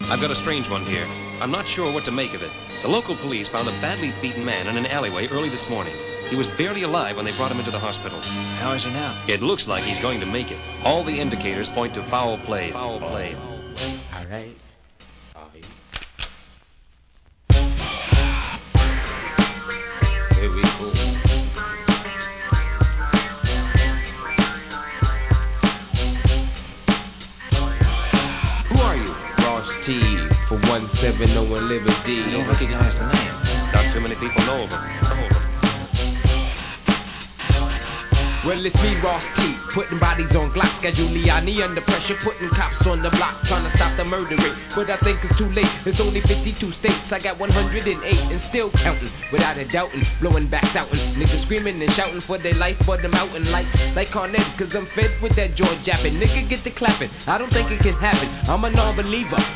I've got a strange one here. I'm not sure what to make of it. The local police found a badly beaten man in an alleyway early this morning. He was barely alive when they brought him into the hospital. How is he now? It looks like he's going to make it. All the indicators point to foul play. Foul play. All right. Here we go. Who are you? Ross T. For 170 and Liberty. You don't recognize the name. Not too many people know of him. Well, it's me, Ross T. Putting bodies on Glocks. Got Giuliani under pressure, putting cops on the block, trying to stop the murder rate. But I think it's too late. There's only 52 states. I got 108 and still counting. Without a doubting, blowing backs outin'. Niggas screaming and shouting for their life for the mountain lights. Like Cornette, cause I'm fed with that jaw japping. Nigga, get the clapping. I don't think it can happen. I'm a non-believer.